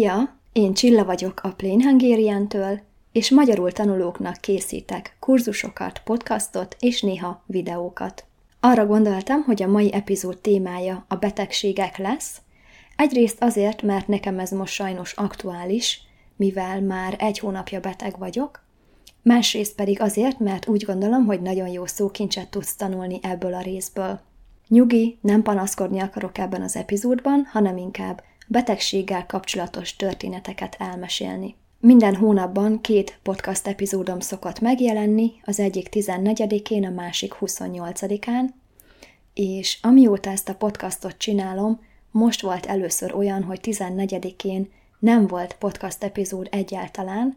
Szia! Én Csilla vagyok a Plain Hungarian-től, és magyarul tanulóknak készítek kurzusokat, podcastot és néha videókat. Arra gondoltam, hogy a mai epizód témája a betegségek lesz, egyrészt azért, mert nekem ez most sajnos aktuális, mivel már 1 hónapja beteg vagyok, másrészt pedig azért, mert úgy gondolom, hogy nagyon jó szókincset tudsz tanulni ebből a részből. Nyugi, nem panaszkodni akarok ebben az epizódban, hanem inkább betegséggel kapcsolatos történeteket elmesélni. Minden hónapban 2 podcast epizódom szokott megjelenni, az egyik 14-én, a másik 28-án, és amióta ezt a podcastot csinálom, most volt először olyan, hogy 14-én nem volt podcast epizód egyáltalán,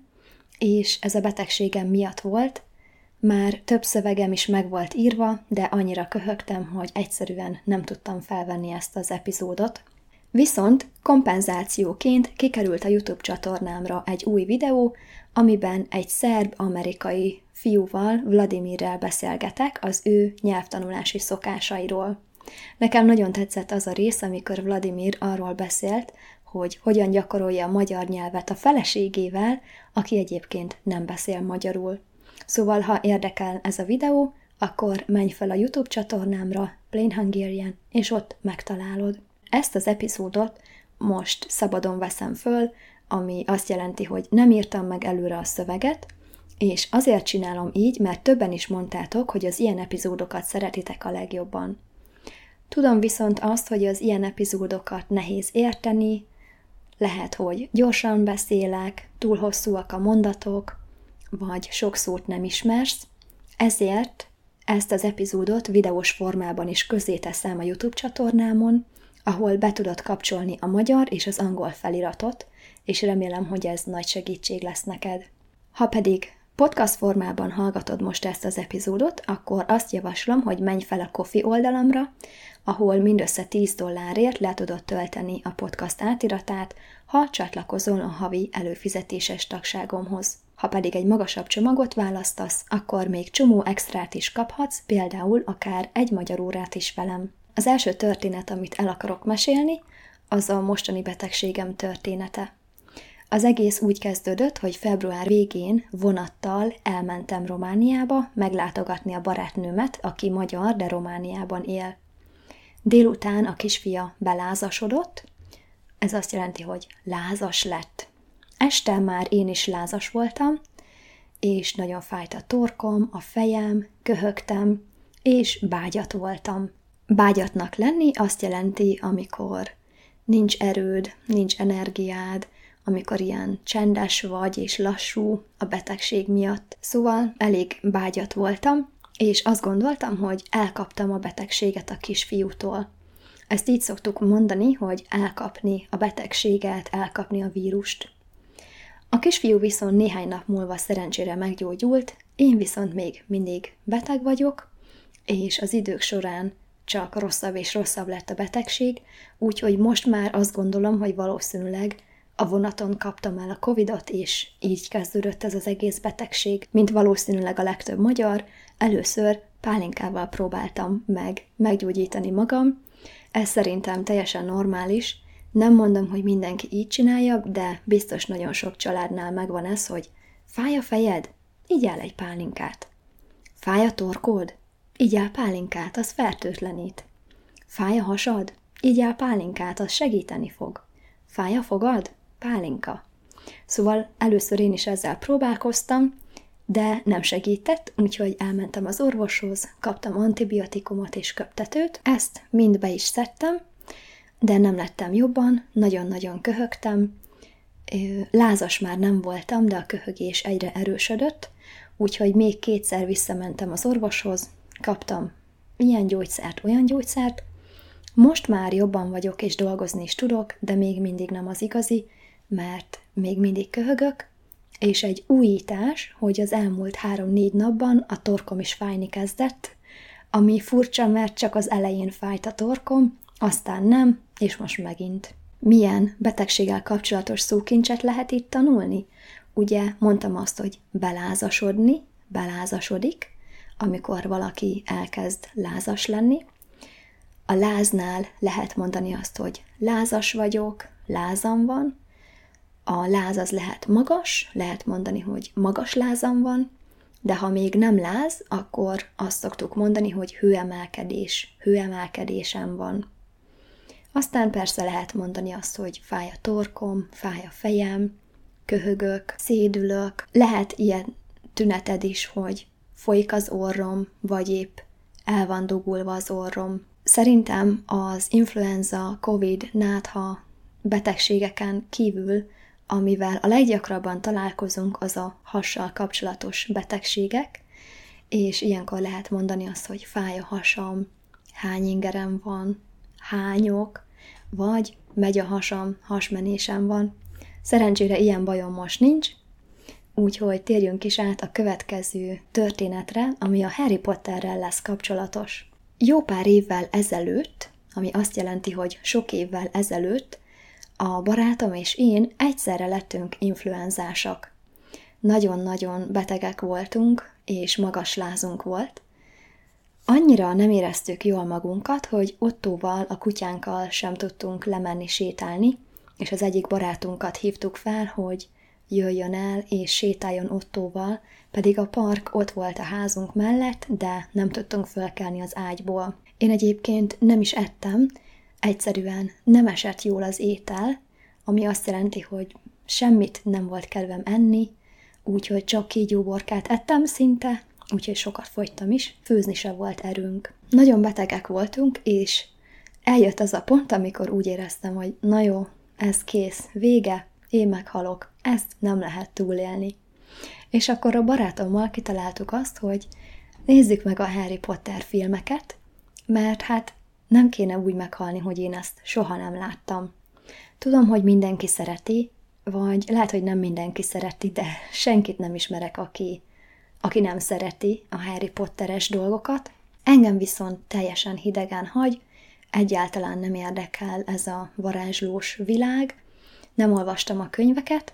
és ez a betegségem miatt volt. Már több szövegem is meg volt írva, de annyira köhögtem, hogy egyszerűen nem tudtam felvenni ezt az epizódot. Viszont kompenzációként kikerült a YouTube csatornámra egy új videó, amiben egy szerb-amerikai fiúval, Vladimirrel beszélgetek az ő nyelvtanulási szokásairól. Nekem nagyon tetszett az a rész, amikor Vladimir arról beszélt, hogy hogyan gyakorolja a magyar nyelvet a feleségével, aki egyébként nem beszél magyarul. Szóval, ha érdekel ez a videó, akkor menj fel a YouTube csatornámra, Plain Hungarian, és ott megtalálod. Ezt az epizódot most szabadon veszem föl, ami azt jelenti, hogy nem írtam meg előre a szöveget, és azért csinálom így, mert többen is mondtátok, hogy az ilyen epizódokat szeretitek a legjobban. Tudom viszont azt, hogy az ilyen epizódokat nehéz érteni, lehet, hogy gyorsan beszélek, túl hosszúak a mondatok, vagy sok szót nem ismersz, ezért ezt az epizódot videós formában is közzéteszem a YouTube csatornámon, ahol be tudod kapcsolni a magyar és az angol feliratot, és remélem, hogy ez nagy segítség lesz neked. Ha pedig podcast formában hallgatod most ezt az epizódot, akkor azt javaslom, hogy menj fel a Ko-fi oldalamra, ahol mindössze $10 le tudod tölteni a podcast átiratát, ha csatlakozol a havi előfizetéses tagságomhoz. Ha pedig egy magasabb csomagot választasz, akkor még csomó extrát is kaphatsz, például akár egy magyar órát is velem. Az első történet, amit el akarok mesélni, az a mostani betegségem története. Az egész úgy kezdődött, hogy február végén vonattal elmentem Romániába meglátogatni a barátnőmet, aki magyar, de Romániában él. Délután a kisfia belázasodott, ez azt jelenti, hogy lázas lett. Este már én is lázas voltam, és nagyon fájt a torkom, a fejem, köhögtem, és bágyat voltam. Bágyatnak lenni azt jelenti, amikor nincs erőd, nincs energiád, amikor ilyen csendes vagy és lassú a betegség miatt. Szóval elég bágyat voltam, és azt gondoltam, hogy elkaptam a betegséget a kisfiútól. Ezt így szoktuk mondani, hogy elkapni a betegséget, elkapni a vírust. A kisfiú viszont néhány nap múlva szerencsére meggyógyult, én viszont még mindig beteg vagyok, és az idők során csak rosszabb és rosszabb lett a betegség, úgyhogy most már azt gondolom, hogy valószínűleg a vonaton kaptam el a Covidot, és így kezdődött ez az egész betegség. Mint valószínűleg a legtöbb magyar, először pálinkával próbáltam meggyógyítani magam. Ez szerintem teljesen normális. Nem mondom, hogy mindenki így csinálja, de biztos nagyon sok családnál megvan ez, hogy fáj a fejed? Igyál egy pálinkát. Fáj a torkod? Igyál pálinkát, az fertőtlenít. Fáj a hasad? Igyál pálinkát, az segíteni fog. Fáj a fogad? Pálinka. Szóval először én is ezzel próbálkoztam, de nem segített, úgyhogy elmentem az orvoshoz, kaptam antibiotikumot és köptetőt, ezt mind be is szedtem, de nem lettem jobban, nagyon-nagyon köhögtem, lázas már nem voltam, de a köhögés egyre erősödött, úgyhogy még 2-szer visszamentem az orvoshoz, kaptam ilyen gyógyszert, olyan gyógyszert, most már jobban vagyok és dolgozni is tudok, de még mindig nem az igazi, mert még mindig köhögök, és egy újítás, hogy az elmúlt 3-4 napban a torkom is fájni kezdett, ami furcsa, mert csak az elején fájt a torkom, aztán nem, és most megint. Milyen betegséggel kapcsolatos szókincset lehet itt tanulni? Ugye mondtam azt, hogy belázasodni, belázasodik, amikor valaki elkezd lázas lenni. A láznál lehet mondani azt, hogy lázas vagyok, lázam van, A láz az lehet magas, lehet mondani, hogy magas lázam van, de ha még nem láz, akkor azt szoktuk mondani, hogy hőemelkedésem van. Aztán persze lehet mondani azt, hogy fáj a torkom, fáj a fejem, köhögök, szédülök. Lehet ilyen tüneted is, hogy folyik az orrom, vagy épp el van dugulva az orrom. Szerintem az influenza, covid, nátha betegségeken kívül, amivel a leggyakrabban találkozunk, az a hassal kapcsolatos betegségek, és ilyenkor lehet mondani azt, hogy fáj a hasam, hányingerem van, hányok, vagy megy a hasam, hasmenésem van. Szerencsére ilyen bajom most nincs, úgyhogy térjünk is át a következő történetre, ami a Harry Potterrel lesz kapcsolatos. Jó pár évvel ezelőtt, ami azt jelenti, hogy sok évvel ezelőtt, a barátom és én egyszerre lettünk influenzásak. Nagyon-nagyon betegek voltunk, és magas lázunk volt. Annyira nem éreztük jól magunkat, hogy Ottóval, a kutyánkkal sem tudtunk lemenni sétálni, és az egyik barátunkat hívtuk fel, hogy jöjjön el és sétáljon Ottóval, pedig a park ott volt a házunk mellett, de nem tudtunk fölkelni az ágyból. Én egyébként nem is ettem, egyszerűen nem esett jól az étel, ami azt jelenti, hogy semmit nem volt kedvem enni, úgyhogy csak kígyóborkát ettem szinte, úgyhogy sokat fogytam is, főzni se volt erőnk. Nagyon betegek voltunk, és eljött az a pont, amikor úgy éreztem, hogy na jó, ez kész, vége, én meghalok, ezt nem lehet túlélni. És akkor a barátommal kitaláltuk azt, hogy nézzük meg a Harry Potter filmeket, mert hát nem kéne úgy meghalni, hogy én ezt soha nem láttam. Tudom, hogy mindenki szereti, vagy lehet, hogy nem mindenki szereti, de senkit nem ismerek, aki nem szereti a Harry Potteres dolgokat. Engem viszont teljesen hidegen hagy, egyáltalán nem érdekel ez a varázslós világ, nem olvastam a könyveket,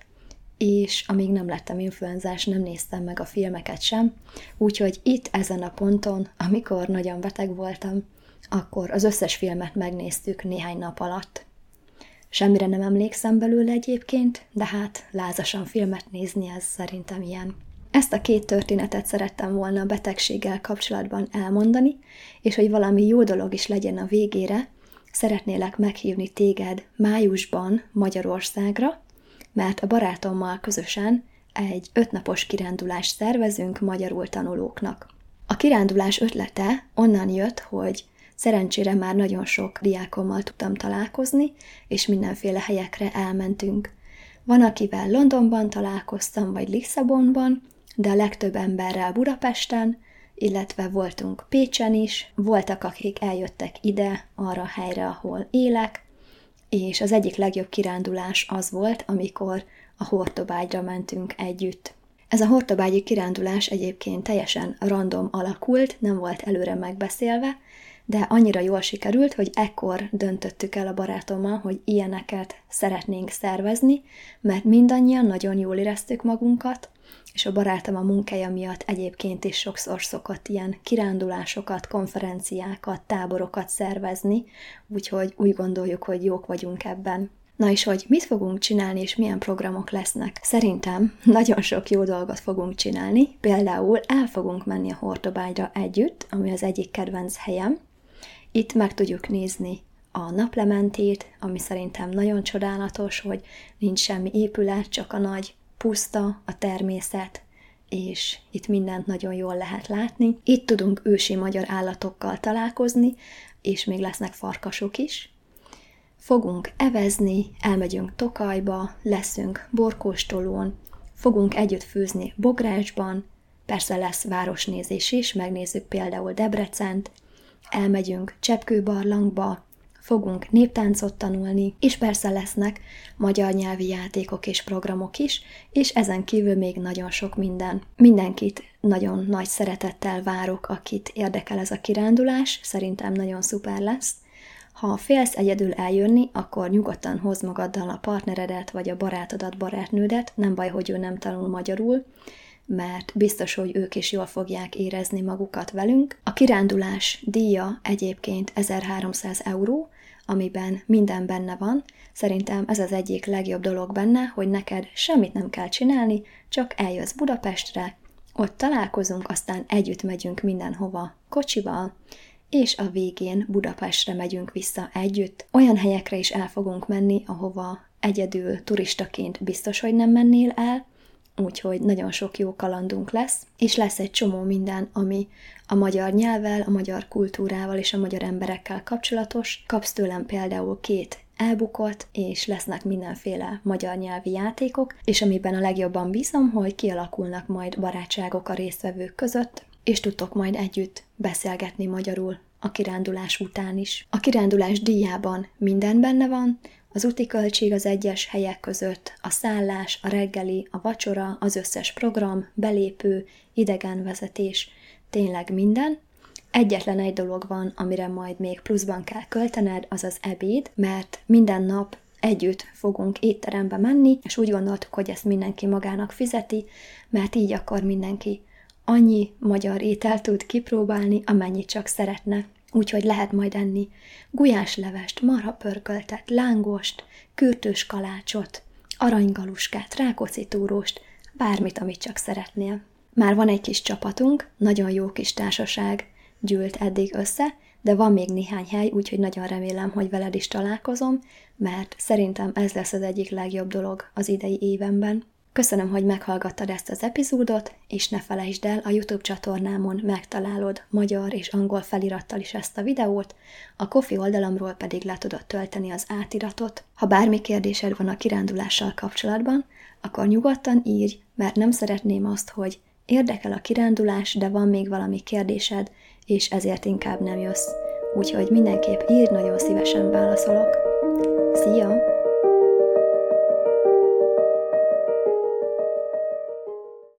és amíg nem lettem influenzás, nem néztem meg a filmeket sem, úgyhogy itt ezen a ponton, amikor nagyon beteg voltam, akkor az összes filmet megnéztük néhány nap alatt. Semmire nem emlékszem belőle egyébként, de hát lázasan filmet nézni, ez szerintem ilyen. Ezt a két történetet szerettem volna a betegséggel kapcsolatban elmondani, és hogy valami jó dolog is legyen a végére, szeretnélek meghívni téged májusban Magyarországra, mert a barátommal közösen egy 5 napos kirándulást szervezünk magyarul tanulóknak. A kirándulás ötlete onnan jött, hogy szerencsére már nagyon sok diákommal tudtam találkozni, és mindenféle helyekre elmentünk. Van, akivel Londonban találkoztam, vagy Lisszabonban, de a legtöbb emberrel Budapesten, illetve voltunk Pécsen is, voltak, akik eljöttek ide, arra a helyre, ahol élek, és az egyik legjobb kirándulás az volt, amikor a Hortobágyra mentünk együtt. Ez a hortobágyi kirándulás egyébként teljesen random alakult, nem volt előre megbeszélve, de annyira jól sikerült, hogy ekkor döntöttük el a barátommal, hogy ilyeneket szeretnénk szervezni, mert mindannyian nagyon jól éreztük magunkat, és a barátom a munkája miatt egyébként is sokszor szokott ilyen kirándulásokat, konferenciákat, táborokat szervezni, úgyhogy úgy gondoljuk, hogy jók vagyunk ebben. Na és hogy mit fogunk csinálni, és milyen programok lesznek? Szerintem nagyon sok jó dolgot fogunk csinálni, például el fogunk menni a Hortobágyra együtt, ami az egyik kedvenc helyem. Itt meg tudjuk nézni a naplementét, ami szerintem nagyon csodálatos, hogy nincs semmi épület, csak a nagy puszta, a természet, és itt mindent nagyon jól lehet látni. Itt tudunk ősi magyar állatokkal találkozni, és még lesznek farkasok is. Fogunk evezni, elmegyünk Tokajba, leszünk borkóstolón, fogunk együtt főzni Bográcsban, persze lesz városnézés is, megnézzük például Debrecent, elmegyünk Cseppkőbarlangba, fogunk néptáncot tanulni, és persze lesznek magyar nyelvi játékok és programok is, és ezen kívül még nagyon sok minden. Mindenkit nagyon nagy szeretettel várok, akit érdekel ez a kirándulás, szerintem nagyon szuper lesz. Ha félsz egyedül eljönni, akkor nyugodtan hozd magaddal a partneredet, vagy a barátodat, barátnődet, nem baj, hogy ő nem tanul magyarul, mert biztos, hogy ők is jól fogják érezni magukat velünk. A kirándulás díja egyébként 1300 €, amiben minden benne van. Szerintem ez az egyik legjobb dolog benne, hogy neked semmit nem kell csinálni, csak eljössz Budapestre, ott találkozunk, aztán együtt megyünk mindenhova kocsival, és a végén Budapestre megyünk vissza együtt. Olyan helyekre is el fogunk menni, ahova egyedül turistaként biztos, hogy nem mennél el, úgyhogy nagyon sok jó kalandunk lesz, és lesz egy csomó minden, ami a magyar nyelvvel, a magyar kultúrával és a magyar emberekkel kapcsolatos. Kapsz tőlem például 2 e-bookot, és lesznek mindenféle magyar nyelvi játékok, és amiben a legjobban bízom, hogy kialakulnak majd barátságok a résztvevők között, és tudtok majd együtt beszélgetni magyarul a kirándulás után is. A kirándulás díjában minden benne van, az úti költség az egyes helyek között, a szállás, a reggeli, a vacsora, az összes program, belépő, idegenvezetés, tényleg minden. Egyetlen egy dolog van, amire majd még pluszban kell költened, az az ebéd, mert minden nap együtt fogunk étterembe menni, és úgy gondoltuk, hogy ezt mindenki magának fizeti, mert így akkor mindenki annyi magyar ételt tud kipróbálni, amennyit csak szeretne. Úgyhogy lehet majd enni gulyáslevest, marhapörköltet, lángost, kürtős kalácsot, aranygaluskát, rákocitúróst, bármit, amit csak szeretnél. Már van egy kis csapatunk, nagyon jó kis társaság gyűlt eddig össze, de van még néhány hely, úgyhogy nagyon remélem, hogy veled is találkozom, mert szerintem ez lesz az egyik legjobb dolog az idei évemben. Köszönöm, hogy meghallgattad ezt az epizódot, és ne felejtsd el, a YouTube csatornámon megtalálod magyar és angol felirattal is ezt a videót, a Ko-fi oldalamról pedig le tudod tölteni az átiratot. Ha bármi kérdésed van a kirándulással kapcsolatban, akkor nyugodtan írj, mert nem szeretném azt, hogy érdekel a kirándulás, de van még valami kérdésed, és ezért inkább nem jössz. Úgyhogy mindenképp írj, nagyon szívesen válaszolok. Szia!